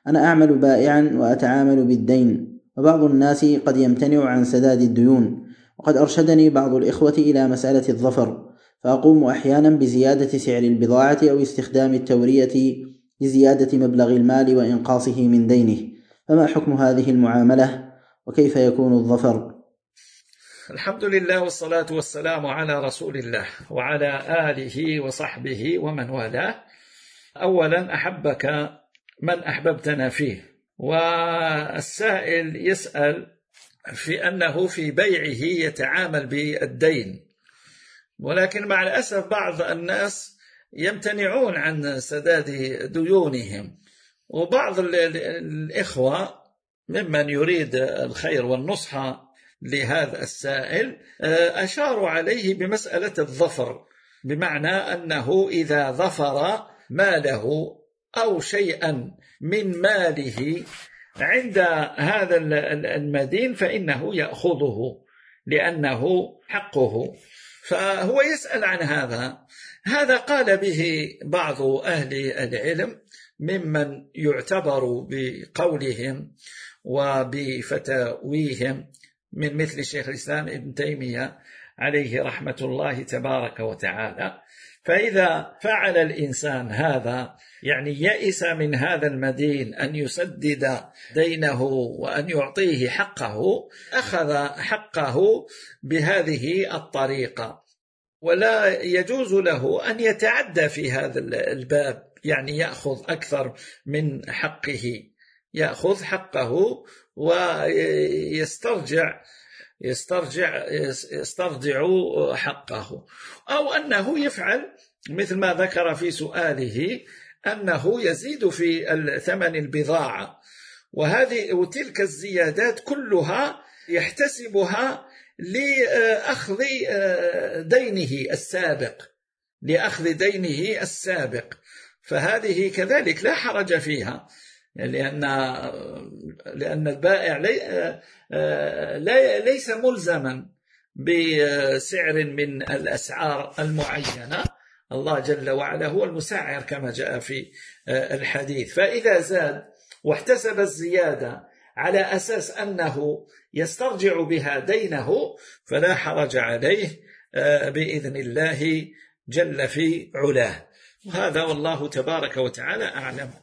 أنا أعمل بائعا وأتعامل بالدين، وبعض الناس قد يمتنع عن سداد الديون، وقد أرشدني بعض الإخوة إلى مسألة الظفر، فأقوم أحيانا بزيادة سعر البضاعة أو استخدام التورية لزيادة مبلغ المال وإنقاصه من دينه، فما حكم هذه المعاملة وكيف يكون الظفر؟ الحمد لله والصلاة والسلام على رسول الله وعلى آله وصحبه ومن والاه. أولا أحبك من أحببتنا فيه. والسائل يسأل في أنه في بيعه يتعامل بالدين، ولكن مع الأسف بعض الناس يمتنعون عن سداد ديونهم، وبعض الإخوة ممن يريد الخير والنصح لهذا السائل أشاروا عليه بمسألة الظفر، بمعنى أنه إذا ظفر ماله أو شيئا من ماله عند هذا المدين فإنه يأخذه لأنه حقه. فهو يسأل عن هذا قال به بعض أهل العلم ممن يعتبر بقولهم وبفتاويهم من مثل شيخ الإسلام ابن تيمية عليه رحمة الله تبارك وتعالى. فإذا فعل الإنسان هذا يعني يئس من هذا المدين أن يسدد دينه وأن يعطيه حقه، أخذ حقه بهذه الطريقة، ولا يجوز له أن يتعدى في هذا الباب، يعني يأخذ أكثر من حقه، يأخذ حقه ويسترجع حقه، أو أنه يفعل مثل ما ذكر في سؤاله أنه يزيد في ثمن البضاعة، وتلك الزيادات كلها يحتسبها لأخذ دينه السابق، فهذه كذلك لا حرج فيها، لأن البائع ليس ملزما بسعر من الأسعار المعينة، الله جل وعلا هو المسعر كما جاء في الحديث. فإذا زاد واحتسب الزيادة على أساس أنه يسترجع بها دينه فلا حرج عليه بإذن الله جل في علاه. وهذا والله تبارك وتعالى أعلم.